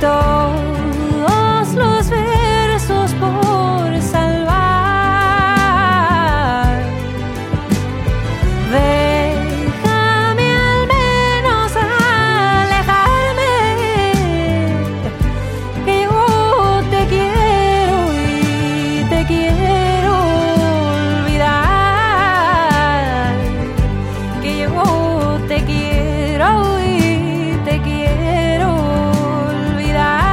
todos los versos por salvar. Déjame al menos alejarme, que yo te quiero y te quiero olvidar, que yo te quiero y te quiero olvidar.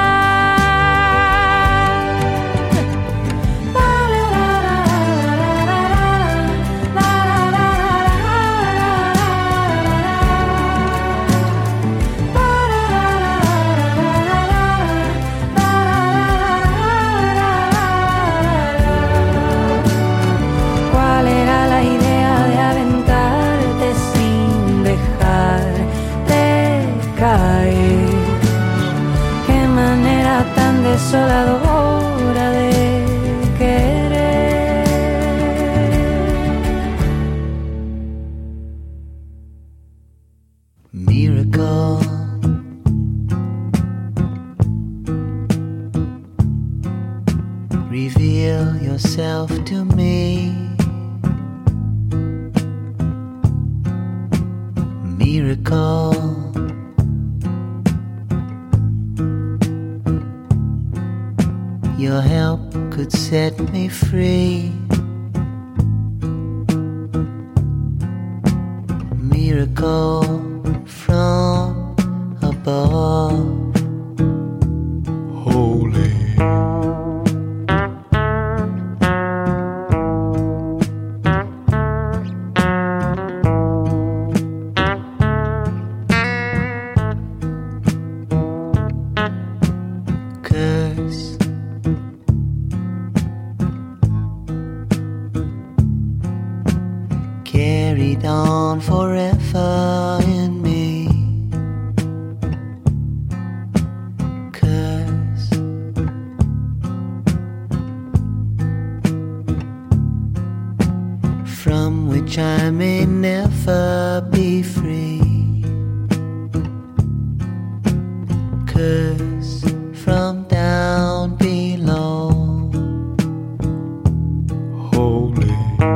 ¿Cuál era la idea de aventarte sin dejarte caer? Qué manera tan desoladora de querer. Miracle, reveal yourself to me. Miracle, your help could set me free. Miracle from above. Holy. Curse, carried on forever in me. Curse, from which I may never be free. Curse from down below. Holy.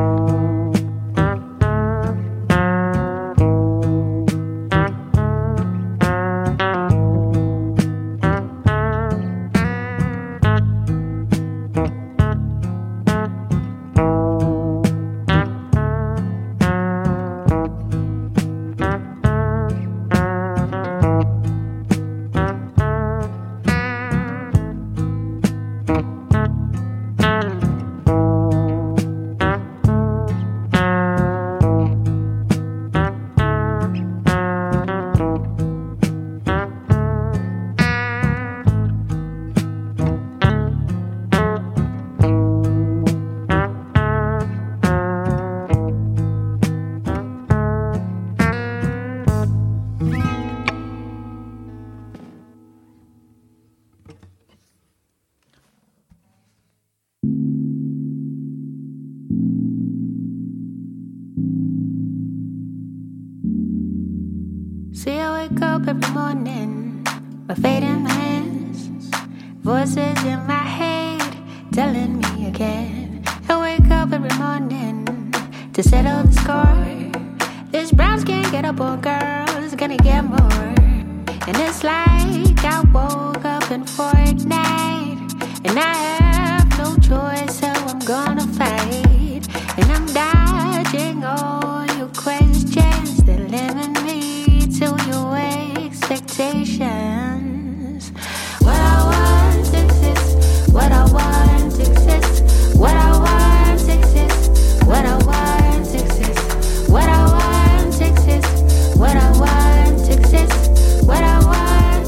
See, I wake up every morning, my fate in my hands, voices in my head telling me again. I wake up every morning to settle the score. This brown skin get up on girls, gonna get more. And it's like I woke up in Fortnite, and I have no choice, so I'm gonna fight. And I'm dodging all your questions that limit me to your expectations. What I want exists, what I want exists, what I want exists, what I want exists, what I want exists, what I want exists, what I want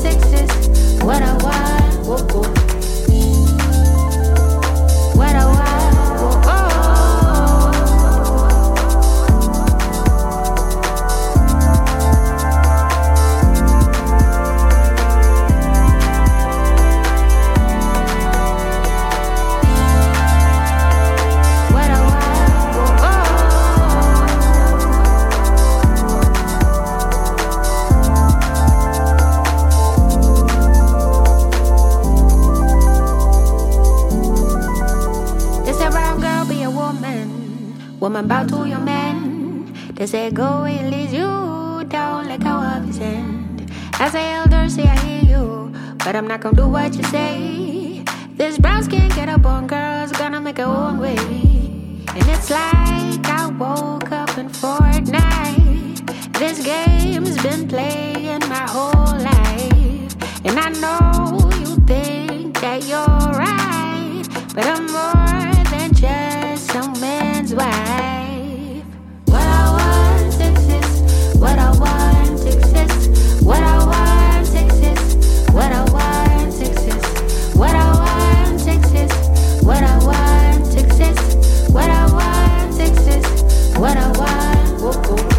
about to your men. They say go where it leads you down like how of his end. As a elder say I hear you, but I'm not gonna do what you say. This brown skin get up on girls, gonna make her own way. And it's like I woke up in Fortnite. This game's been playing my whole life. And I know you think that you're right, but I'm more than just some man's wife. What I want exists, what I want exists, what I want exists, what I want exists, what I want exists, what I want exists, what I want exists, what I want, whoa, whoa.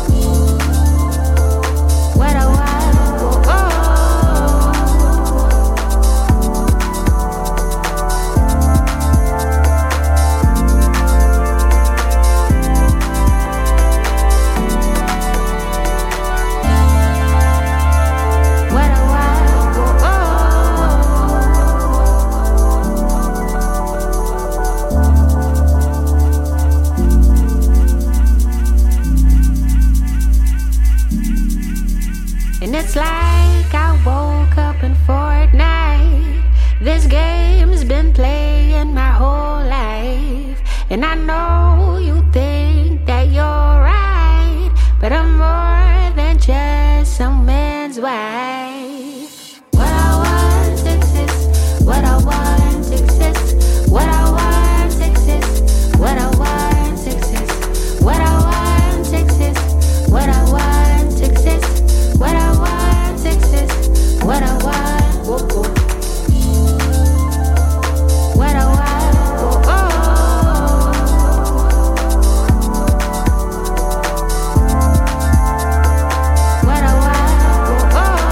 What I want, whoa, whoa. And it's like I woke up in Fortnite. This game's been playing my whole life. And I know you think that you're right, but I'm more than just some man's wife. What I want exists, what I want exists, what I want exists, what I want exists, what I want exists, what I want exists. What I want exists, what I want, whoa, whoa. What I want, whoa, whoa. What I want, whoa, whoa.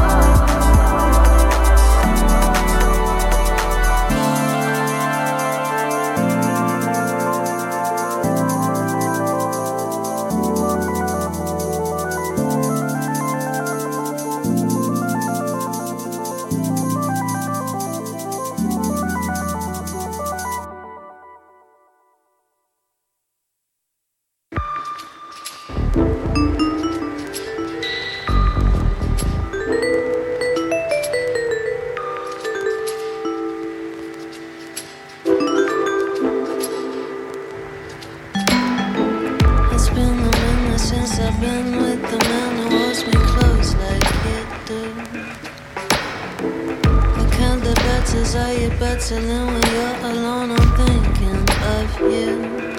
Battling when you're alone, I'm thinking of you.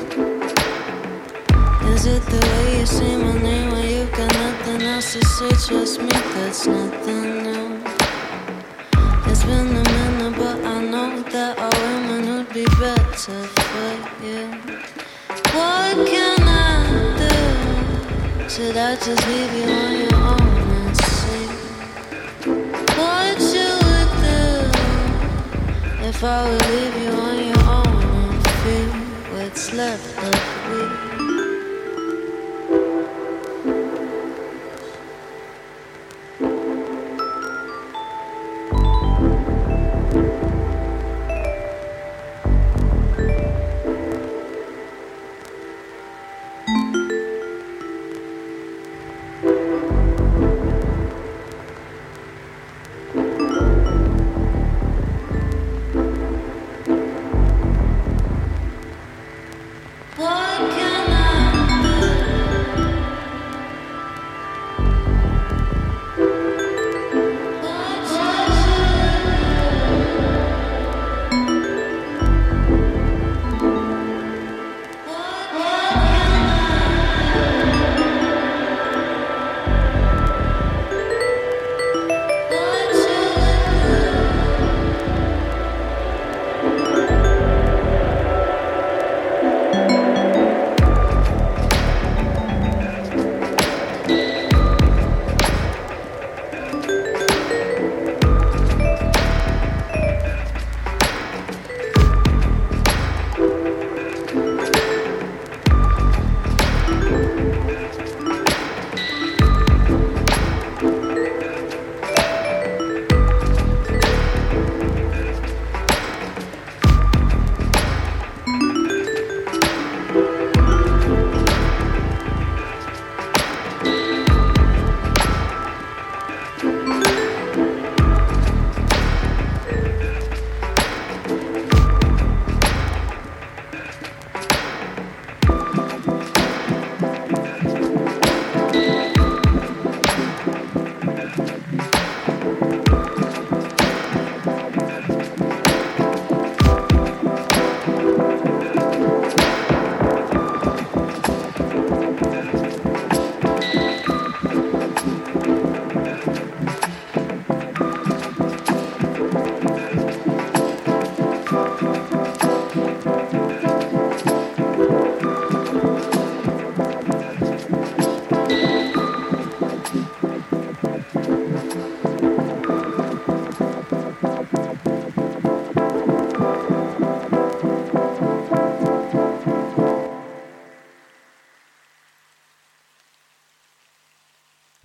Is it the way you say my name when you've got nothing else to say? Trust me, that's nothing new. It's been a minute, but I know that our women would be better for you. What can I do? Should I just leave you on your own and see what you would do? If I would leave you on your own and feel what's left of me. What?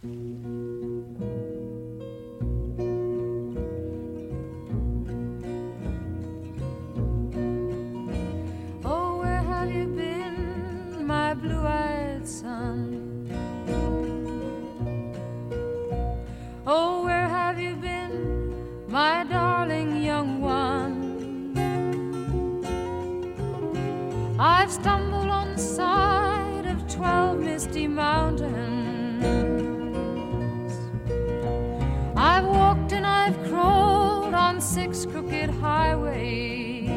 Oh, where have you been, my blue-eyed son? Oh, where have you been, my darling young one? I've stumbled on the side of 12 misty mountains. I've walked and I've crawled on 6 crooked highways.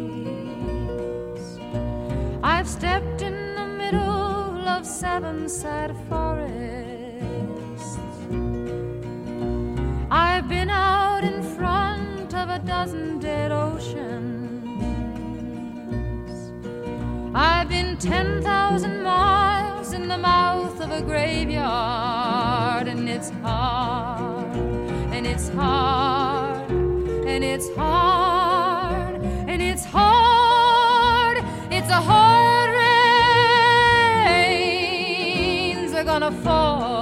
I've stepped in the middle of 7 sad forests. I've been out in front of a dozen dead oceans. I've been 10,000 miles in the mouth of a graveyard, and it's hard, and it's hard, and it's hard, and it's hard. It's a hard rains are gonna fall.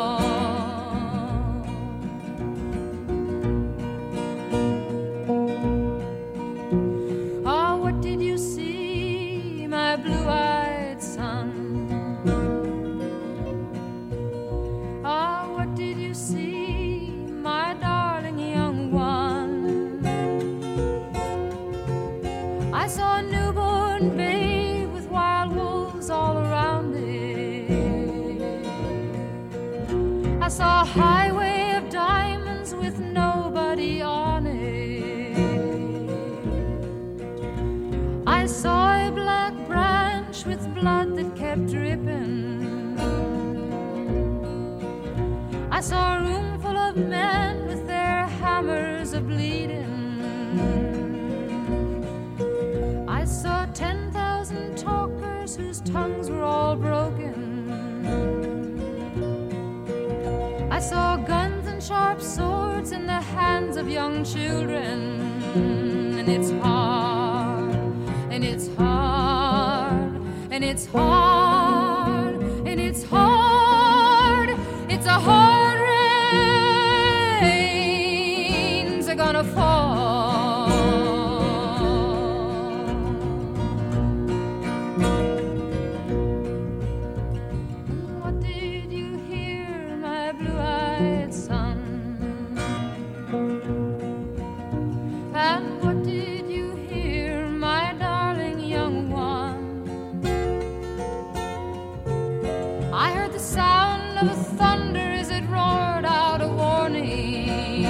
Oh, what did you see, my blue-eyed son? Oh, what did you see, my darling young one? I saw a newborn babe with wild wolves all around it. I saw a highway of diamonds with nobody on it. I saw a black branch with blood that kept dripping. I saw a room full of men with their hammers a-bleeding. I saw 10,000 talkers whose tongues were all broken. I saw guns and sharp swords in the hands of young children. And it's hard, and it's hard, and it's hard, and it's hard. It's a hard rains are gonna fall. What did you hear, my blue-eyed son? And what did you hear, my darling young one? I heard the sound of a thunder as it roared out a warning.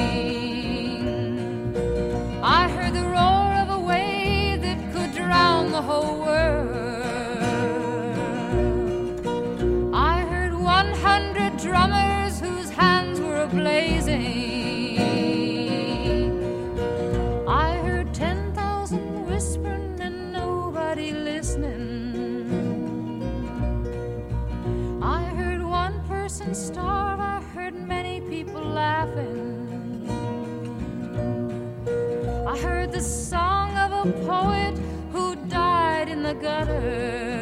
I heard the roar of a wave that could drown the whole world. I heard 100 drummers whose hands were a-blazing. I heard 10,000 whispering and nobody listening. I heard one person starve. I heard many people laughing. I heard the song of a poet who died in the gutter.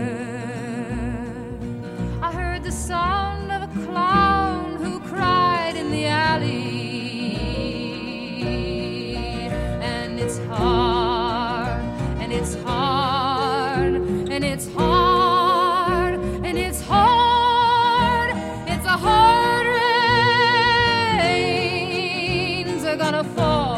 I heard the sound of a clown who cried in the alley. And it's hard, and it's hard, and it's hard, and it's hard. It's a hard rains are gonna fall.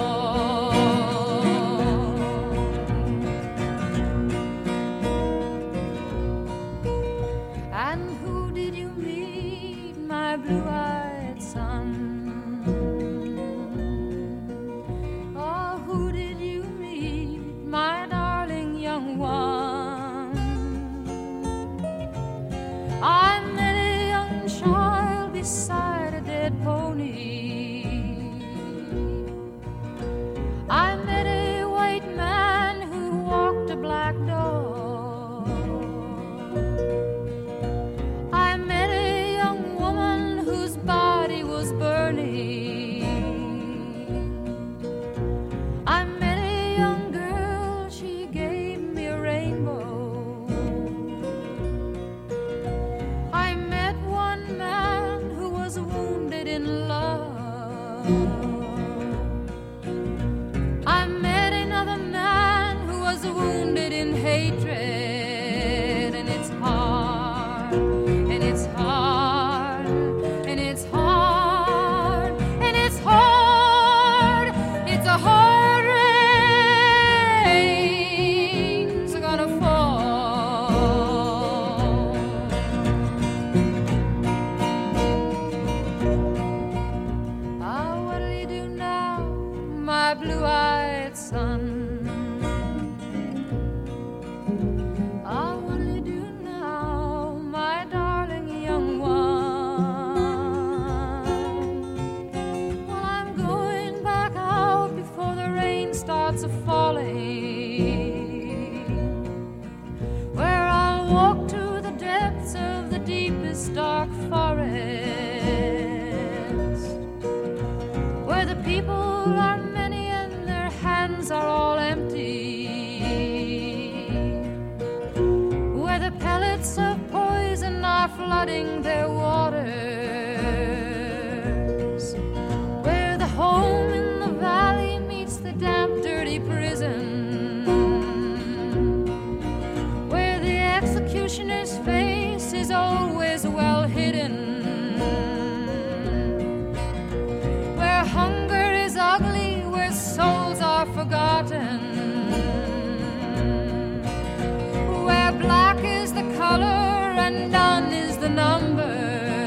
And who did you meet, my blue-eyed son? Oh, who did you meet, my darling young one? I met a young child beside a dead pony. I met a white man who walked a black dog. I met a young woman whose body was burning. I met a young girl, she gave me a rainbow. I met one man who was I met another man who was wounded in hatred, and it's hard, and it's hard, and it's hard, and it's hard. It's a hard rain's gonna fall. Ah, what'll you do now, my blue-eyed son? Ah, what'll you do now, my darling young one? Well, I'm going back out before the rain starts a-falling, where I'll walk to the depths of the deepest dark forest, where the people are many and their hands are all empty, where the pellets of poison are flooding their waters, where the home in the valley meets the damp, dirty prison, where the executioner's face is always well hidden, where hunger is ugly, where souls are forgotten, where black is the color and none is the number,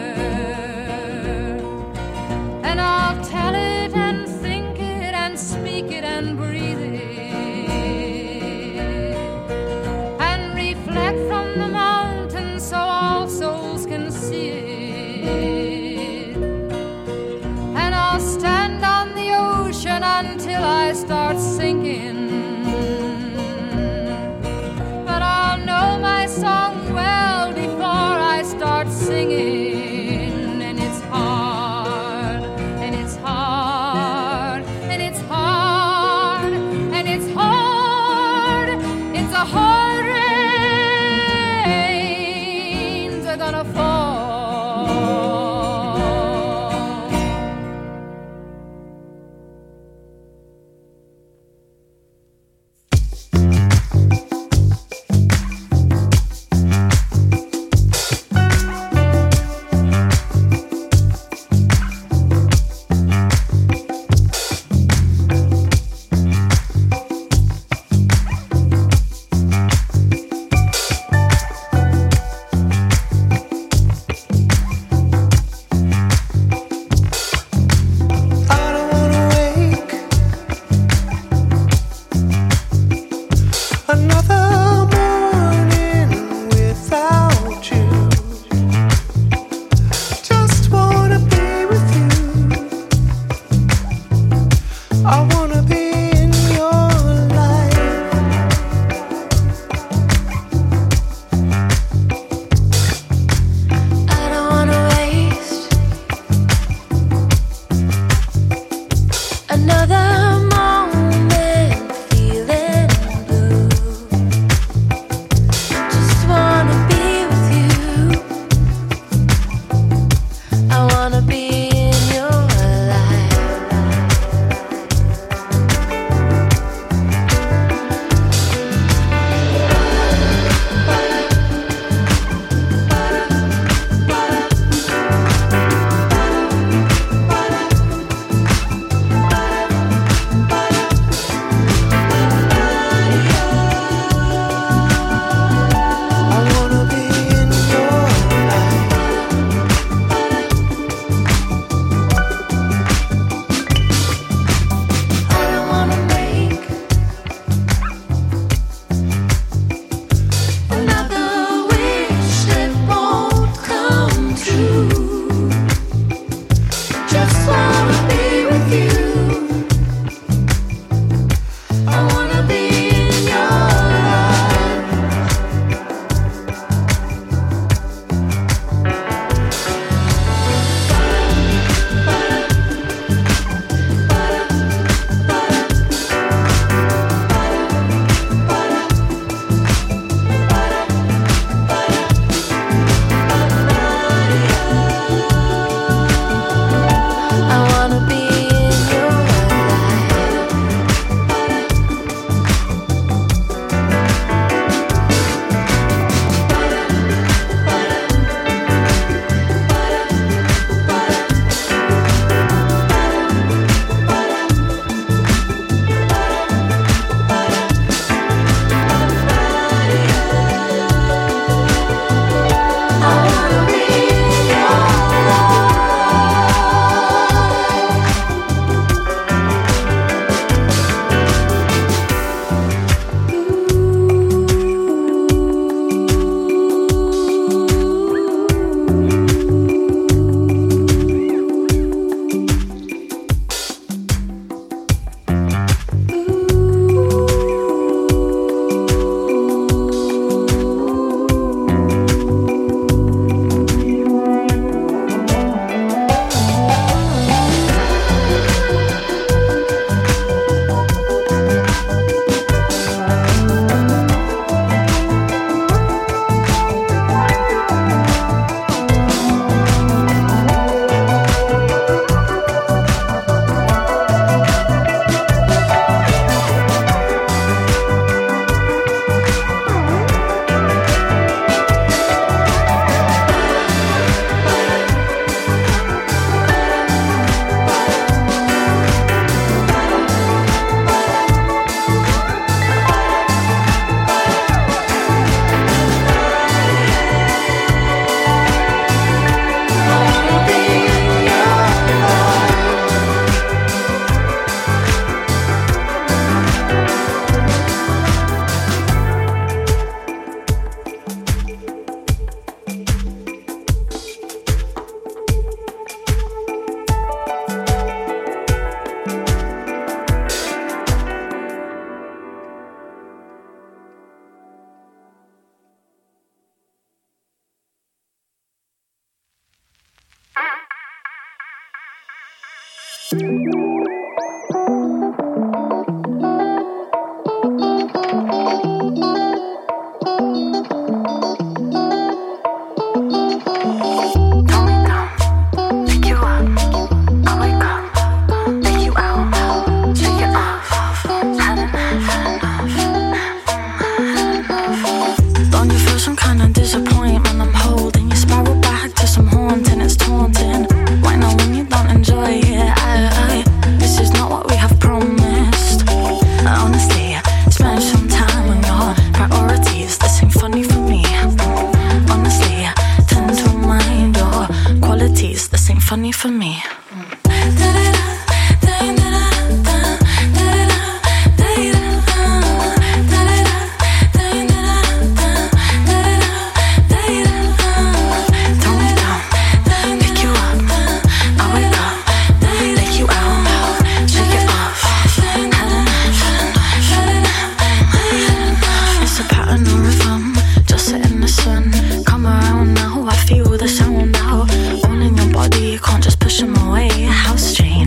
Funny for me. Can't just push them away. How strange.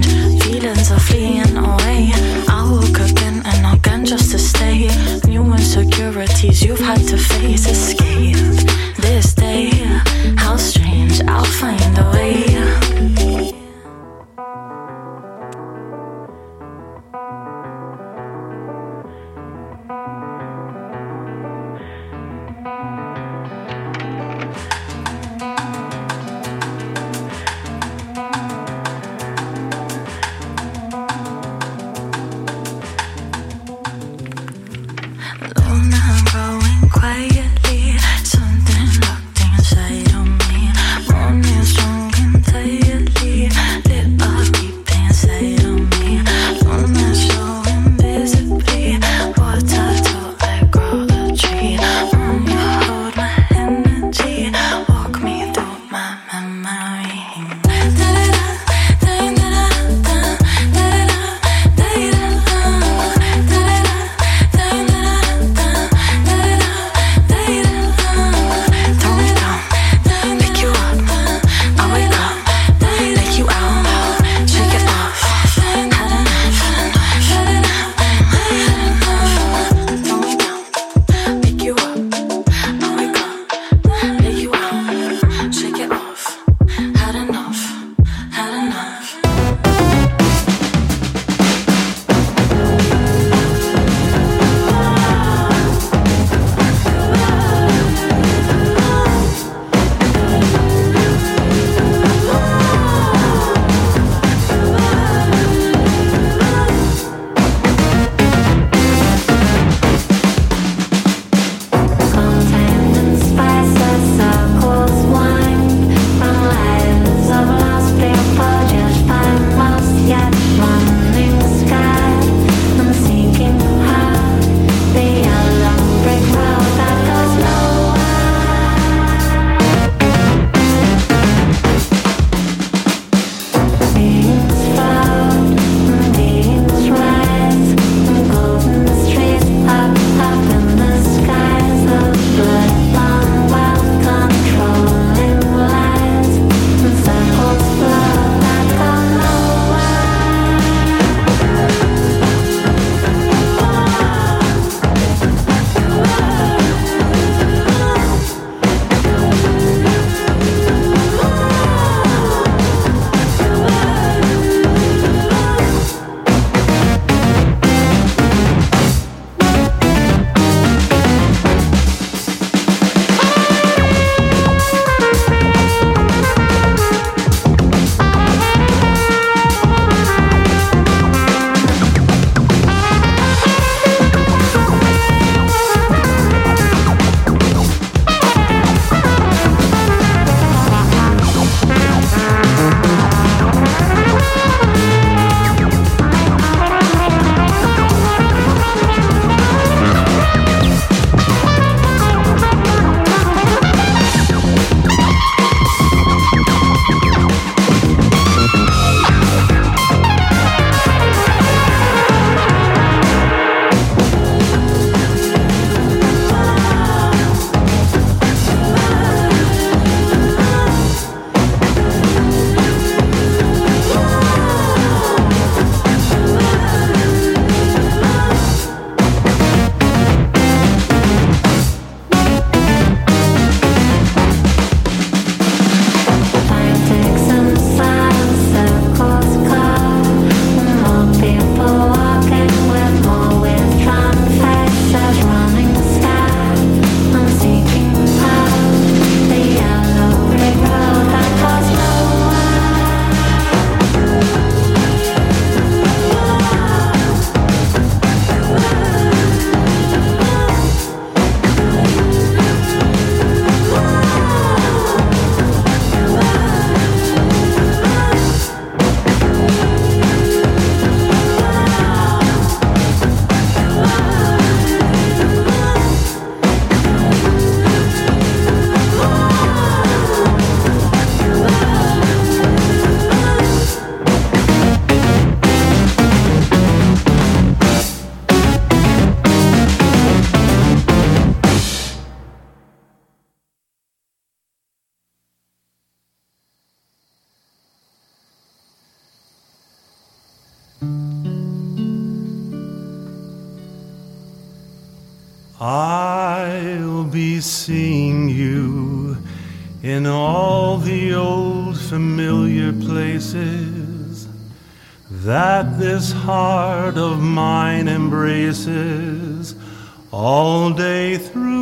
I'll be seeing you in all the old familiar places that this heart of mine embraces all day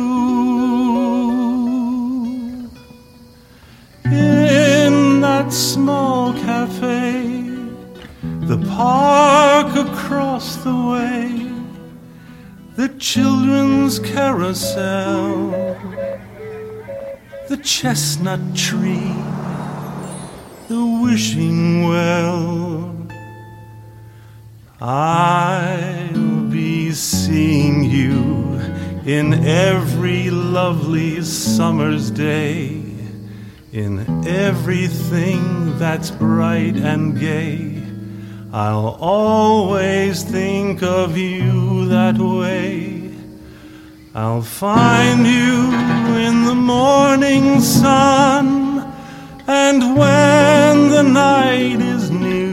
through. In that small cafe, the park across the way, the children's carousel, the chestnut tree, the wishing well. I'll be seeing you in every lovely summer's day, in everything that's bright and gay. I'll always think of you that way. I'll find you in the morning sun, and when the night is new,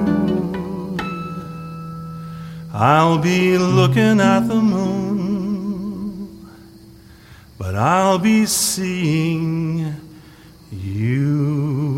I'll be looking at the moon, but I'll be seeing you.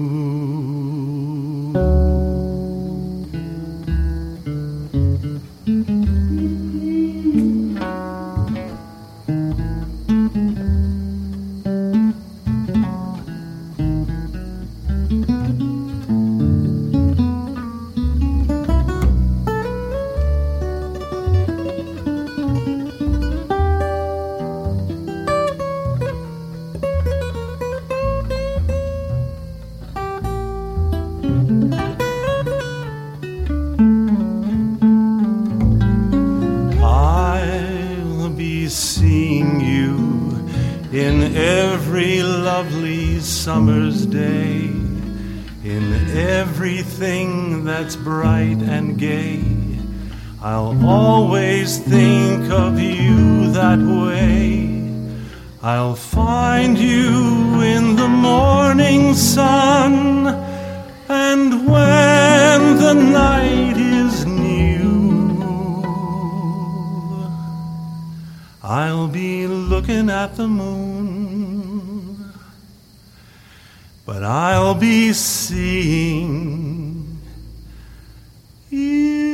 In every lovely summer's day, in everything that's bright and gay, I'll always think of you that way. I'll find you in the morning sun, and when the night is new, I'll be looking at the moon, but I'll be seeing you.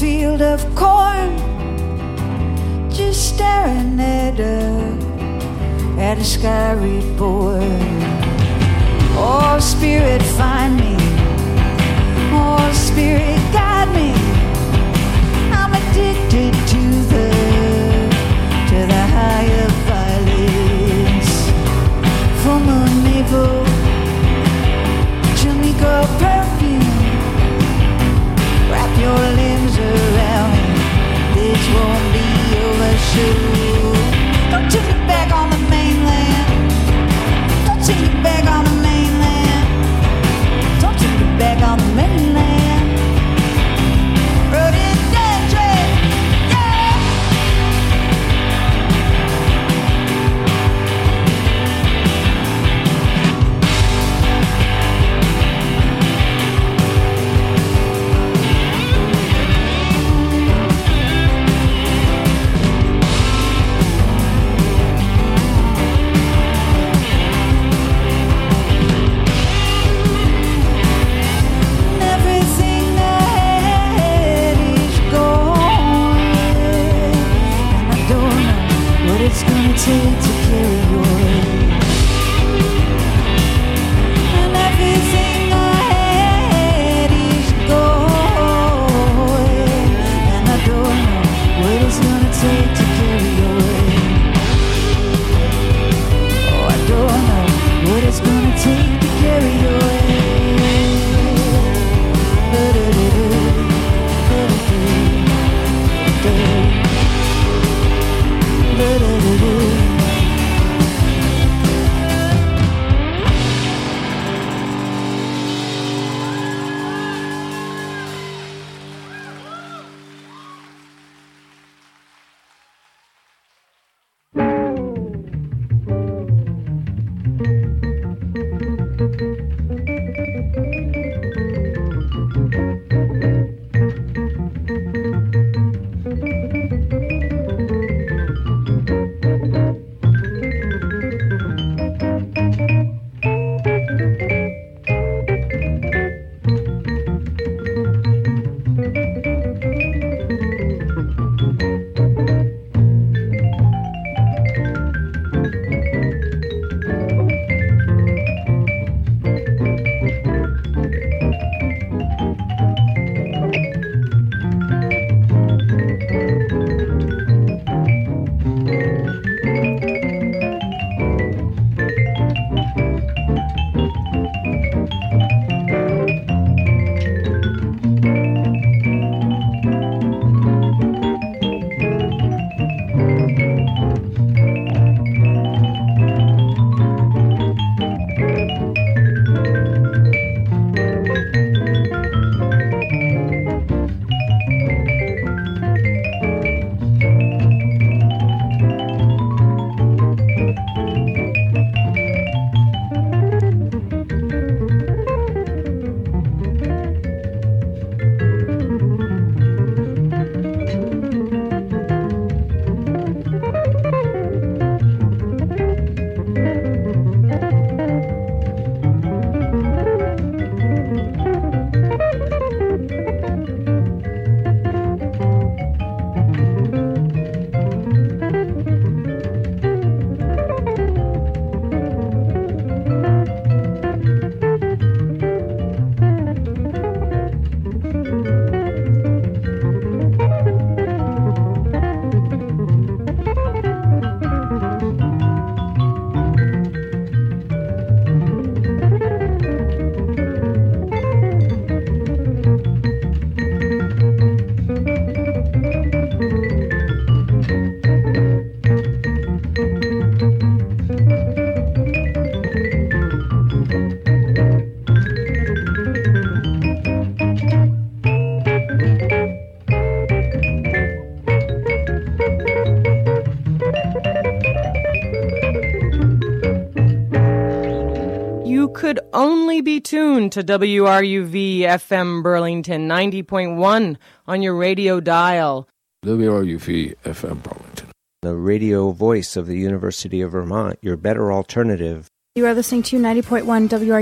field of corn, just staring at a sky reborn. Oh, Spirit, find me. Oh, Spirit, guide me. I'm addicted to the higher violence. Full moon maple, Jamaica perfume. Wrap your limbs around me. This won't be over soon. Don't take me back on the mainland. Don't take me back on the mainland. Don't take me back on the mainland. Rhododendron, yeah. It's gonna take to carry your weight. And everything I had is gone. And I don't know what it's gonna take to carry your weight. Oh, I don't know what it's gonna take to carry your weight. could only be tuned to WRUV FM Burlington 90.1 on your radio dial. WRUV FM Burlington. The radio voice of the University of Vermont, your better alternative. You are listening to 90.1 WRUV.